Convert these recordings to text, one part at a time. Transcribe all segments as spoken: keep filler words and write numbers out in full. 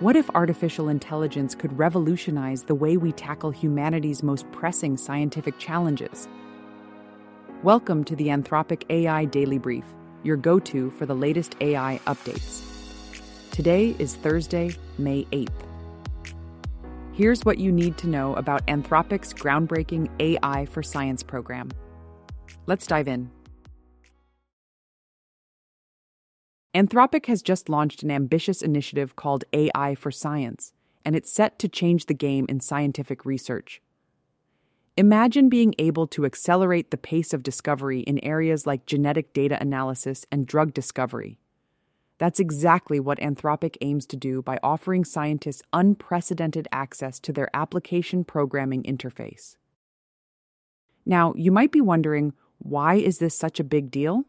What if artificial intelligence could revolutionize the way we tackle humanity's most pressing scientific challenges? Welcome to the Anthropic A I Daily Brief, your go-to for the latest A I updates. Today is Thursday, May eighth. Here's what you need to know about Anthropic's groundbreaking A I for Science program. Let's dive in. Anthropic has just launched an ambitious initiative called A I for Science, and it's set to change the game in scientific research. Imagine being able to accelerate the pace of discovery in areas like genetic data analysis and drug discovery. That's exactly what Anthropic aims to do by offering scientists unprecedented access to their application programming interface. Now, you might be wondering, why is this such a big deal?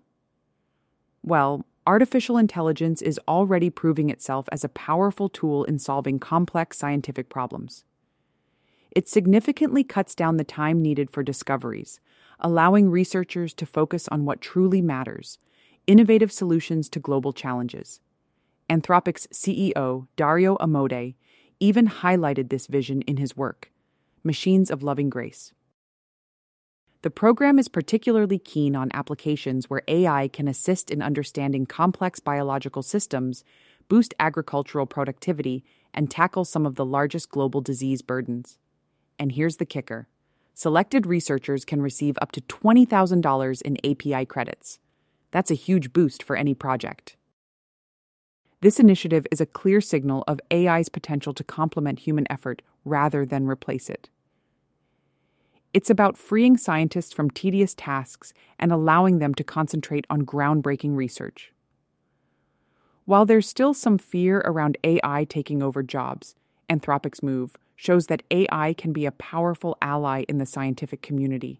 Well, artificial intelligence is already proving itself as a powerful tool in solving complex scientific problems. It significantly cuts down the time needed for discoveries, allowing researchers to focus on what truly matters: innovative solutions to global challenges. Anthropic's C E O, Dario Amodei, even highlighted this vision in his work, Machines of Loving Grace. The program is particularly keen on applications where A I can assist in understanding complex biological systems, boost agricultural productivity, and tackle some of the largest global disease burdens. And here's the kicker: selected researchers can receive up to twenty thousand dollars in A P I credits. That's a huge boost for any project. This initiative is a clear signal of A I's potential to complement human effort rather than replace it. It's about freeing scientists from tedious tasks and allowing them to concentrate on groundbreaking research. While there's still some fear around A I taking over jobs, Anthropic's move shows that A I can be a powerful ally in the scientific community.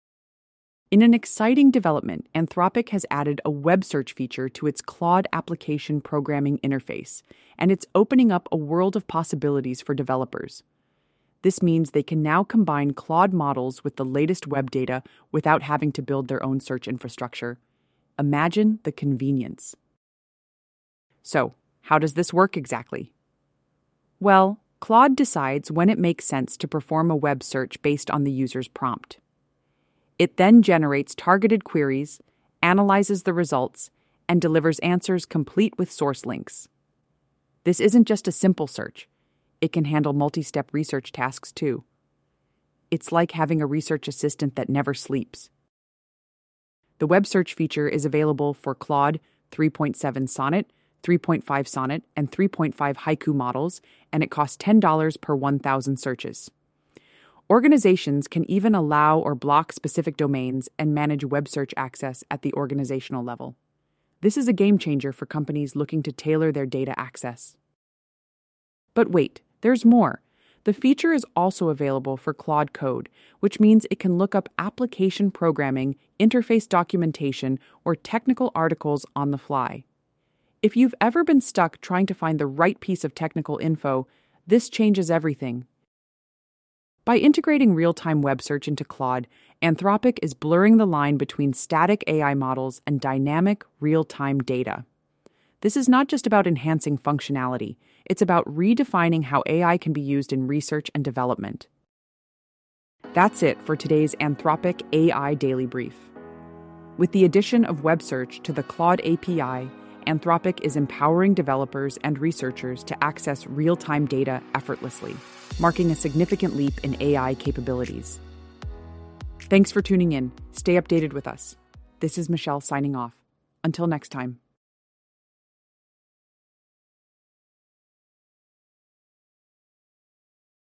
In an exciting development, Anthropic has added a web search feature to its Claude application programming interface, and it's opening up a world of possibilities for developers. This means they can now combine Claude models with the latest web data without having to build their own search infrastructure. Imagine the convenience. So, how does this work exactly? Well, Claude decides when it makes sense to perform a web search based on the user's prompt. It then generates targeted queries, analyzes the results, and delivers answers complete with source links. This isn't just a simple search. It can handle multi-step research tasks too. It's like having a research assistant that never sleeps. The web search feature is available for Claude three point seven Sonnet, three point five Sonnet, and three point five Haiku models, and it costs ten dollars per one thousand searches. Organizations can even allow or block specific domains and manage web search access at the organizational level. This is a game changer for companies looking to tailor their data access. But wait, there's more. The feature is also available for Claude Code, which means it can look up application programming, interface documentation, or technical articles on the fly. If you've ever been stuck trying to find the right piece of technical info, this changes everything. By integrating real-time web search into Claude, Anthropic is blurring the line between static A I models and dynamic, real-time data. This is not just about enhancing functionality, it's about redefining how A I can be used in research and development. That's it for today's Anthropic A I Daily Brief. With the addition of web search to the Claude A P I, Anthropic is empowering developers and researchers to access real-time data effortlessly, marking a significant leap in A I capabilities. Thanks for tuning in. Stay updated with us. This is Michelle signing off. Until next time.